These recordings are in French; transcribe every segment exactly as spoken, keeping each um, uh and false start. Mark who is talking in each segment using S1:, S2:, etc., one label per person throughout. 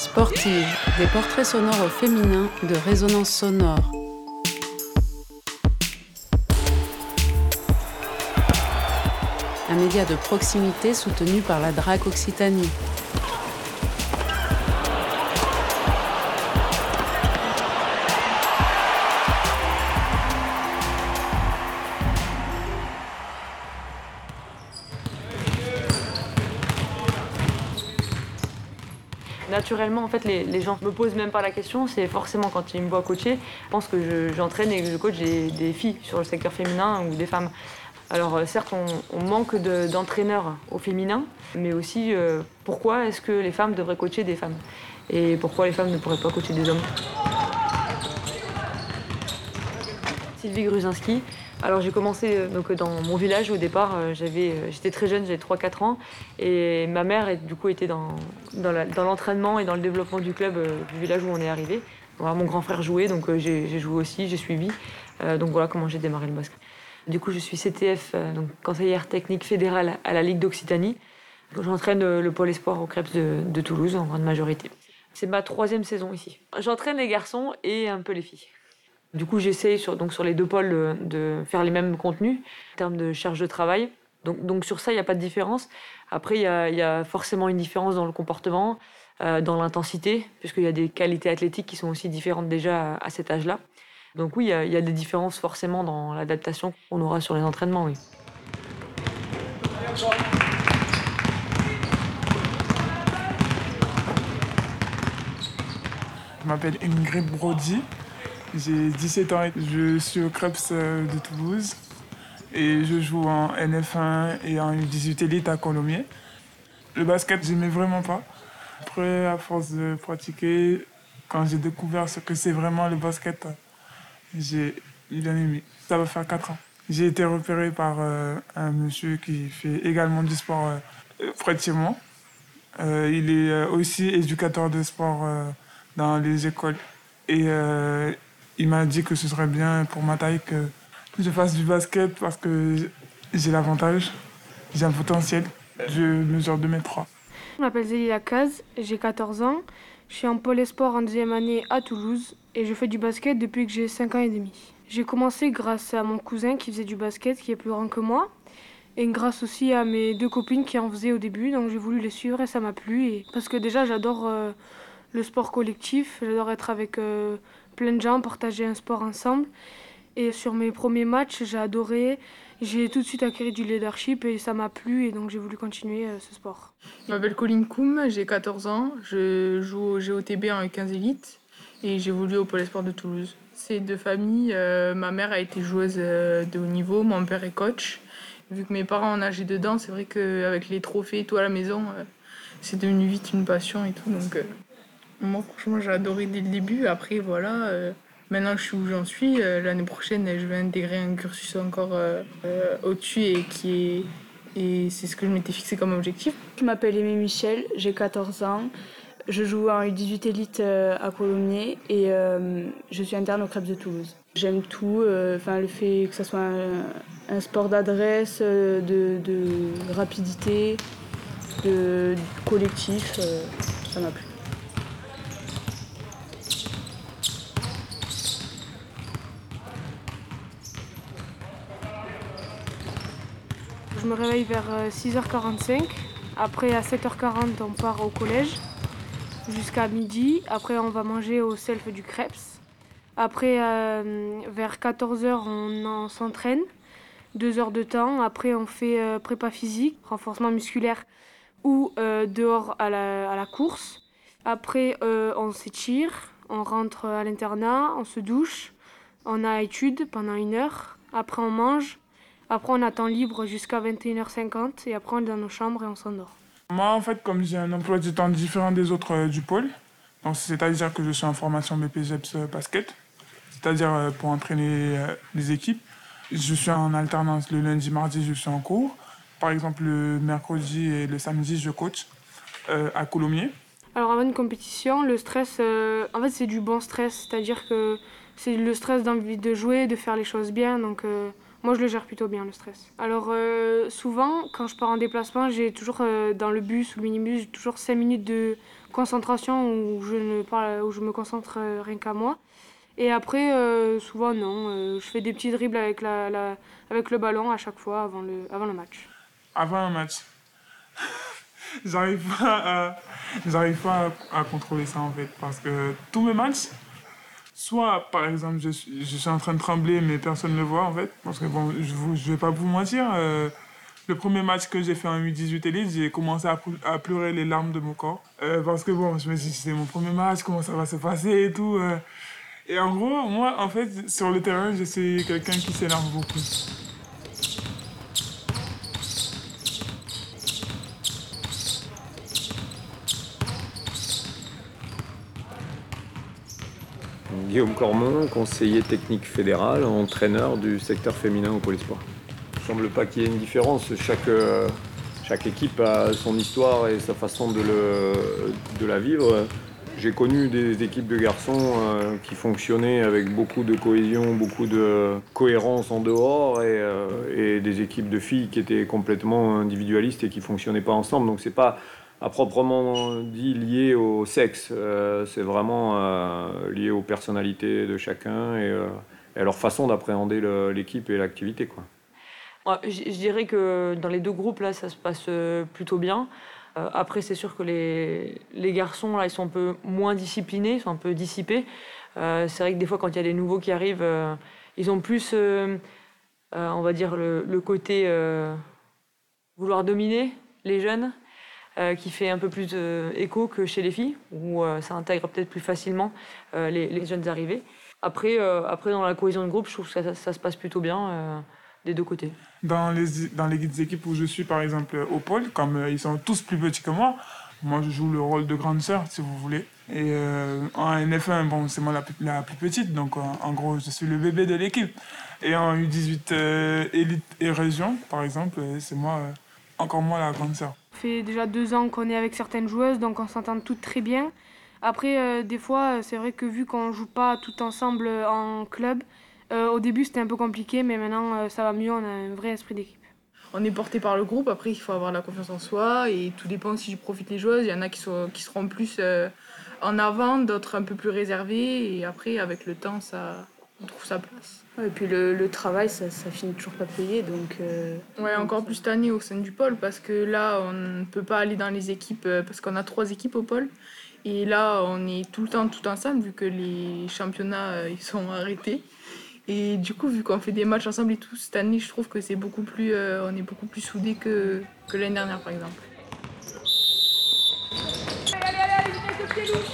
S1: Sportive, des portraits sonores au féminin de Résonance Sonore. Un média de proximité soutenu par la D R A C Occitanie.
S2: Naturellement, en fait, les, les gens me posent même pas la question. C'est forcément quand ils me voient coacher, je pense que je, j'entraîne et que je coach des, des filles sur le secteur féminin ou des femmes. Alors certes, on, on manque de, d'entraîneurs au féminin, mais aussi euh, pourquoi est-ce que les femmes devraient coacher des femmes et pourquoi les femmes ne pourraient pas coacher des hommes. Sylvie Gruzinski. Alors j'ai commencé donc, dans mon village au départ, j'avais, j'étais très jeune, j'avais trois quatre ans et ma mère du coup était dans, dans, la, dans l'entraînement et dans le développement du club euh, du village où on est arrivé. Voilà, mon grand frère jouait, donc euh, j'ai, j'ai joué aussi, j'ai suivi. Euh, donc voilà comment j'ai démarré le basket. Du coup je suis C T F, euh, donc conseillère technique fédérale à la Ligue d'Occitanie. J'entraîne euh, le pôle espoir au Crêpes de, de Toulouse en grande majorité. C'est ma troisième saison ici. J'entraîne les garçons et un peu les filles. Du coup, j'essaye sur, donc sur les deux pôles de, de faire les mêmes contenus en termes de charge de travail. Donc, donc sur ça, il n'y a pas de différence. Après, il y a, y a forcément une différence dans le comportement, euh, dans l'intensité, puisqu'il y a des qualités athlétiques qui sont aussi différentes déjà à, à cet âge-là. Donc oui, il y a, y a des différences forcément dans l'adaptation qu'on aura sur les entraînements, oui.
S3: Je m'appelle Ingrid Brody. J'ai dix-sept ans, je suis au Crêpes de Toulouse et je joue en N F un et en U dix-huit élite à Colomiers. Le basket, j'aimais vraiment pas. Après, à force de pratiquer, quand j'ai découvert ce que c'est vraiment le basket, j'ai bien aimé. Ça va faire quatre ans. J'ai été repéré par euh, un monsieur qui fait également du sport euh, près de chez moi. Euh, il est euh, aussi éducateur de sport euh, dans les écoles. Et euh, il m'a dit que ce serait bien pour ma taille que je fasse du basket parce que j'ai l'avantage, j'ai un potentiel. Je mesure deux mètres trois.
S4: Je m'appelle Zélie Lacaze, j'ai quatorze ans. Je suis en pôle espoir en deuxième année à Toulouse et je fais du basket depuis que j'ai cinq ans et demi. J'ai commencé grâce à mon cousin qui faisait du basket, qui est plus grand que moi, et grâce aussi à mes deux copines qui en faisaient au début, donc j'ai voulu les suivre et ça m'a plu. Et... Parce que déjà j'adore euh, le sport collectif, j'adore être avec euh, plein de gens, partager un sport ensemble. Et sur mes premiers matchs, j'ai adoré, j'ai tout de suite acquis du leadership et ça m'a plu et donc j'ai voulu continuer euh, ce sport.
S5: Je m'appelle Colline Koum, j'ai quatorze ans, je joue au G O T B en U quinze élite et j'évolue au pôle espoir de Toulouse. C'est de famille, euh, ma mère a été joueuse euh, de haut niveau, mon père est coach. Vu que mes parents ont nagé dedans, c'est vrai qu'avec les trophées et tout à la maison, euh, c'est devenu vite une passion et tout. Donc, euh, moi, franchement, j'ai adoré dès le début. Après, voilà, euh, maintenant je suis où j'en suis. Euh, l'année prochaine, je vais intégrer un cursus encore euh, euh, au-dessus et qui est... Et c'est ce que je m'étais fixé comme objectif.
S6: Je m'appelle Aimée Michel, j'ai quatorze ans. Je joue en U dix-huit élite euh, à Colomiers et euh, je suis interne au Crêpes de Toulouse. J'aime tout, euh, le fait que ce soit un, un sport d'adresse, de, de rapidité, de collectif, euh, ça m'a plu.
S4: Je me réveille vers six heures quarante-cinq. Après, à sept heures quarante, on part au collège jusqu'à midi. Après, on va manger au self du Crêpes. Après, euh, vers quatorze heures, on, on s'entraîne. Deux heures de temps. Après, on fait euh, prépa physique, renforcement musculaire ou euh, dehors à la, à la course. Après, euh, on s'étire. On rentre à l'internat, on se douche. On a études pendant une heure. Après, on mange. Après, on a temps libre jusqu'à vingt et une heures cinquante et après, on est dans nos chambres et on s'endort.
S3: Moi, en fait, comme j'ai un emploi du temps différent des autres euh, du pôle, donc c'est-à-dire que je suis en formation B P G E P S basket, c'est-à-dire euh, pour entraîner euh, les équipes. Je suis en alternance le lundi, mardi, je suis en cours. Par exemple, le mercredi et le samedi, je coach euh, à Colomiers.
S4: Alors, avant une compétition, le stress, euh, en fait, c'est du bon stress, c'est-à-dire que c'est le stress d'envie de jouer, de faire les choses bien, donc... Euh, Moi, je le gère plutôt bien, le stress. Alors, euh, souvent, quand je pars en déplacement, j'ai toujours, euh, dans le bus ou le minibus, j'ai toujours cinq minutes de concentration où je, ne parle, où je me concentre euh, rien qu'à moi. Et après, euh, souvent, non. Euh, je fais des petits dribbles avec, la, la, avec le ballon à chaque fois avant le, avant le match.
S3: Avant un match, j'arrive pas, à, j'arrive pas à, à contrôler ça, en fait. Parce que tous mes matchs, soit, par exemple, je suis, je suis en train de trembler, mais personne ne le voit, en fait. Parce que, bon, je ne vais pas vous mentir, euh, le premier match que j'ai fait en U dix-huit Elite, j'ai commencé à, à pleurer les larmes de mon corps. Euh, parce que, bon, je me suis dit, c'est mon premier match, comment ça va se passer et tout. Euh. Et en gros, moi, en fait, sur le terrain, je suis quelqu'un qui s'énerve beaucoup.
S7: Guillaume Cormon, conseiller technique fédéral, entraîneur du secteur féminin au Pôle Espoir. Il ne semble pas qu'il y ait une différence. Chaque, euh, chaque équipe a son histoire et sa façon de, le, de la vivre. J'ai connu des équipes de garçons euh, qui fonctionnaient avec beaucoup de cohésion, beaucoup de cohérence en dehors, et, euh, et des équipes de filles qui étaient complètement individualistes et qui ne fonctionnaient pas ensemble. Donc c'est pas à proprement dit lié au sexe, euh, c'est vraiment euh, lié aux personnalités de chacun et, euh, et à leur façon d'appréhender le, l'équipe et l'activité, quoi.
S2: Ouais, je, je dirais que dans les deux groupes, là, ça se passe plutôt bien. Euh, après, c'est sûr que les, les garçons, là, ils sont un peu moins disciplinés, ils sont un peu dissipés. Euh, c'est vrai que des fois, quand il y a des nouveaux qui arrivent, euh, ils ont plus, euh, euh, on va dire, le, le côté euh, vouloir dominer les jeunes. Euh, qui fait un peu plus euh, écho que chez les filles, où euh, ça intègre peut-être plus facilement euh, les, les jeunes arrivés. Après, euh, après, dans la cohésion de groupe, je trouve que ça, ça, ça se passe plutôt bien euh, des deux côtés.
S3: Dans les, dans les équipes où je suis, par exemple, au pôle, comme euh, ils sont tous plus petits que moi, moi, je joue le rôle de grande sœur, si vous voulez. Et euh, en N F un, bon, c'est moi la, la plus petite, donc en, en gros, je suis le bébé de l'équipe. Et en U dix-huit euh, élite et région, par exemple, c'est moi, euh, encore moi la grande sœur.
S4: Ça fait déjà deux ans qu'on est avec certaines joueuses, donc on s'entend toutes très bien. Après, euh, des fois, c'est vrai que vu qu'on ne joue pas tout ensemble en club, euh, au début c'était un peu compliqué, mais maintenant euh, ça va mieux, on a un vrai esprit d'équipe.
S5: On est porté par le groupe, après il faut avoir la confiance en soi et tout dépend si je profite les joueuses. Il y en a qui, sont, qui seront plus euh, en avant, d'autres un peu plus réservées et après avec le temps ça, on trouve sa place.
S6: Ouais, et puis le, le travail ça, ça finit toujours pas payé donc... Euh...
S5: Ouais, encore plus cette année au sein du pôle parce que là on ne peut pas aller dans les équipes euh, parce qu'on a trois équipes au pôle et là on est tout le temps tout ensemble vu que les championnats euh, ils sont arrêtés. Et du coup, vu qu'on fait des matchs ensemble et tout, cette année, je trouve que c'est beaucoup plus, euh, on est beaucoup plus soudés que, que l'année dernière, par exemple.
S8: Allez, allez, allez, allez, vitesse de pied louche.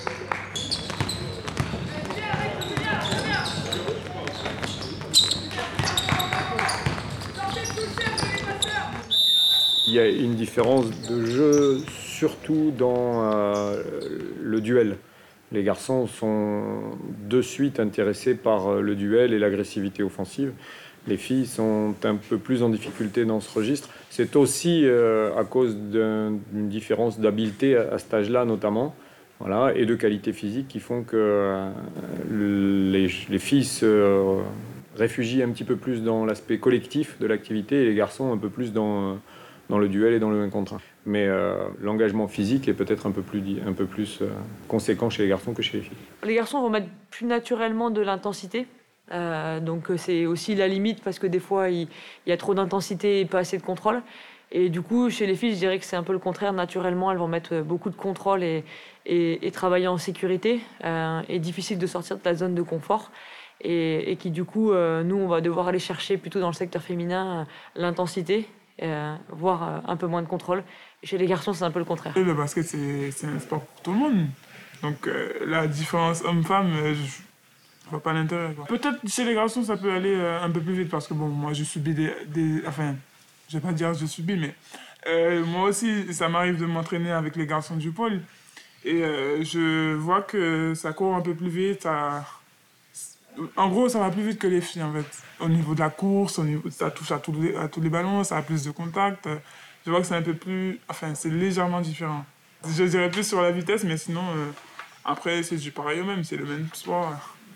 S7: Il y a une différence de jeu, surtout dans euh, le duel. Les garçons sont de suite intéressés par le duel et l'agressivité offensive. Les filles sont un peu plus en difficulté dans ce registre. C'est aussi euh, à cause d'un, d'une différence d'habileté à, à cet âge-là notamment, voilà, et de qualité physique qui font que euh, les, les filles se euh, réfugient un petit peu plus dans l'aspect collectif de l'activité et les garçons un peu plus dans... Euh, dans le duel et dans le un contre un. Mais euh, l'engagement physique est peut-être un peu plus, un peu plus euh, conséquent chez les garçons que chez les filles.
S2: Les garçons vont mettre plus naturellement de l'intensité. Euh, donc c'est aussi la limite parce que des fois, il, il y a trop d'intensité et pas assez de contrôle. Et du coup, chez les filles, je dirais que c'est un peu le contraire. Naturellement, elles vont mettre beaucoup de contrôle et, et, et travailler en sécurité. Euh, et difficile de sortir de la zone de confort. Et, et qui, du coup, euh, nous, on va devoir aller chercher plutôt dans le secteur féminin euh, l'intensité. Euh, voire euh, un peu moins de contrôle. Et chez les garçons, c'est un peu le contraire.
S3: Et le basket, c'est, c'est un sport pour tout le monde. Donc euh, la différence homme-femme, euh, je ne vois pas l'intérêt, quoi. Peut-être chez les garçons, ça peut aller euh, un peu plus vite parce que bon, moi, je subis des... des enfin, je ne vais pas dire que je subis, mais euh, moi aussi, ça m'arrive de m'entraîner avec les garçons du pôle. Et euh, je vois que ça court un peu plus vite. Ça... En gros, ça va plus vite que les filles, en fait. Au niveau de la course, au niveau, ça touche à tous, les, à tous les ballons, ça a plus de contact. Je vois que c'est un peu plus... Enfin, c'est légèrement différent. Je dirais plus sur la vitesse, mais sinon, euh, après, c'est du pareil au même, c'est le même sport.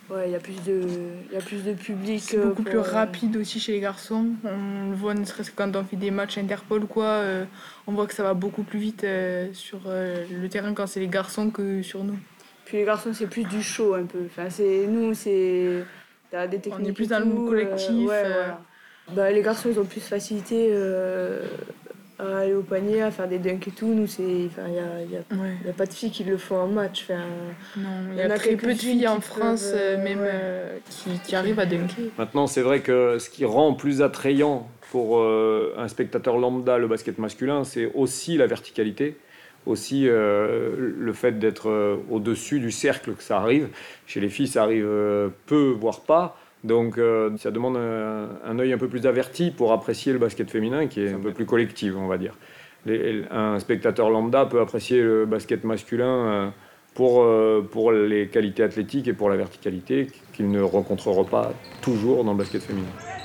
S6: Ouais, il y a plus de, il y a plus de public.
S5: C'est beaucoup
S6: pour...
S5: plus rapide aussi chez les garçons. On le voit, ne serait-ce que quand on fait des matchs Interpol ou quoi, euh, on voit que ça va beaucoup plus vite euh, sur euh, le terrain quand c'est les garçons que sur nous.
S6: Puis les garçons, c'est plus du show un peu. Enfin, c'est, nous, c'est... T'as des techniques.
S5: On est plus dans
S6: tout,
S5: le collectif.
S6: Euh, ouais,
S5: euh...
S6: voilà. Bah, les garçons, ils ont plus facilité euh, à aller au panier, à faire des dunks et tout. Nous, c'est... Enfin, il n'y a, y a,
S5: ouais.
S6: y a pas de filles qui le font en match. Enfin,
S5: non, il y, y a, a très peu de filles en France, peuvent, euh, même, ouais. euh, qui, qui arrivent à dunker.
S7: Maintenant, c'est vrai que ce qui rend plus attrayant pour euh, un spectateur lambda le basket masculin, c'est aussi la verticalité. Aussi euh, le fait d'être euh, au-dessus du cercle que ça arrive. Chez les filles, ça arrive euh, peu, voire pas. Donc euh, ça demande un, un œil un peu plus averti pour apprécier le basket féminin qui est un peu plus collectif, on va dire. Les, un spectateur lambda peut apprécier le basket masculin euh, pour, euh, pour les qualités athlétiques et pour la verticalité qu'il ne rencontrera pas toujours dans le basket féminin.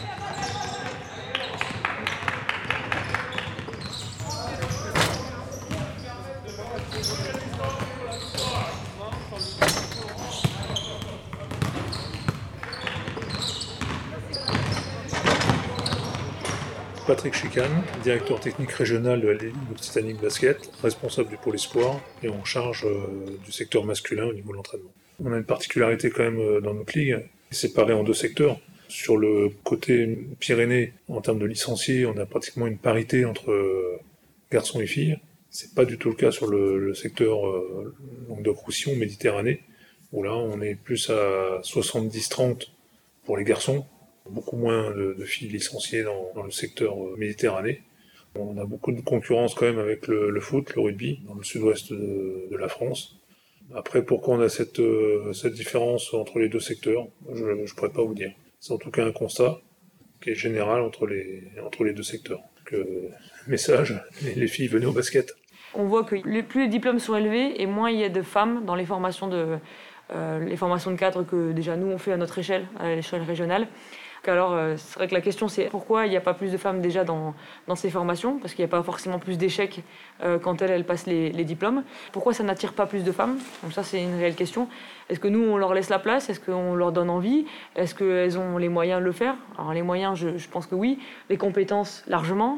S9: Patrick Chicane, directeur technique régional de la Ligue Occitanie Basket, responsable du pôle espoir et en charge euh, du secteur masculin au niveau de l'entraînement. On a une particularité quand même euh, dans notre ligue, séparée en deux secteurs. Sur le côté Pyrénées, en termes de licenciés, on a pratiquement une parité entre euh, garçons et filles. C'est pas du tout le cas sur le, le secteur euh, Languedoc-Roussillon, Méditerranée, où là on est plus à soixante-dix trente pour les garçons. Beaucoup moins de, de filles licenciées dans, dans le secteur Méditerranée. On a beaucoup de concurrence quand même avec le, le foot, le rugby, dans le sud-ouest de, de la France. Après, pourquoi on a cette, euh, cette différence entre les deux secteurs, je ne pourrais pas vous dire. C'est en tout cas un constat qui est général entre les, entre les deux secteurs. Que, message, les, les filles venaient au basket.
S2: On voit que plus les diplômes sont élevés et moins il y a de femmes dans les formations de, euh, les formations de cadre que déjà nous on fait à notre échelle, à l'échelle régionale. Alors, c'est vrai que la question, c'est pourquoi il n'y a pas plus de femmes déjà dans, dans ces formations, parce qu'il n'y a pas forcément plus d'échecs euh, quand elles, elles passent les, les diplômes. Pourquoi ça n'attire pas plus de femmes? Donc ça, c'est une réelle question. Est-ce que nous, on leur laisse la place? Est-ce qu'on leur donne envie? Est-ce qu'elles ont les moyens de le faire? Alors, les moyens, je, je pense que oui. Les compétences, largement.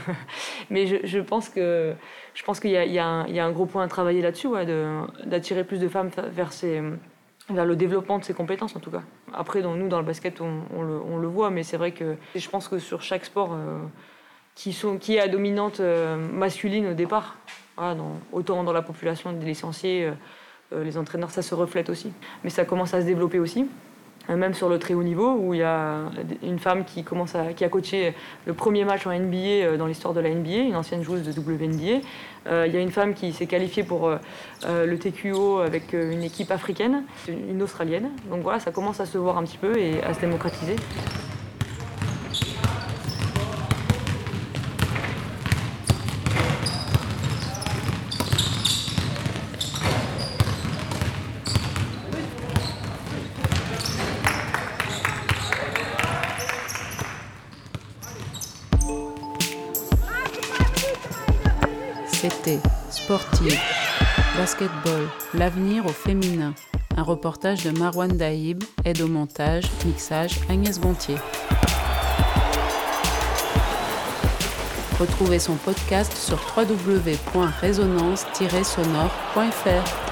S2: Mais je, je pense que je pense qu'il y a, il y a, un, il y a un gros point à travailler là-dessus, ouais, de, d'attirer plus de femmes vers ces... vers le développement de ses compétences en tout cas. Après, dans, nous, dans le basket, on, on, le, on le voit, mais c'est vrai que je pense que sur chaque sport euh, qui, sont, qui est à dominante euh, masculine au départ, voilà, dans, autant dans la population des licenciés, euh, les entraîneurs, ça se reflète aussi. Mais ça commence à se développer aussi, euh, même sur le très haut niveau, où il y a une femme qui, commence à, qui a coaché le premier match en N B A dans l'histoire de la N B A, une ancienne joueuse de W N B A. Euh, il y a une femme qui s'est qualifiée pour euh, le T Q O avec une équipe africaine, une australienne. Donc voilà, ça commence à se voir un petit peu et à se démocratiser.
S1: C'était Sportive, Basketball, l'avenir au féminin. Un reportage de Marwan Daïb, aide au montage, mixage Agnès Gontier. Retrouvez son podcast sur w w w point résonance tiret sonore point f r.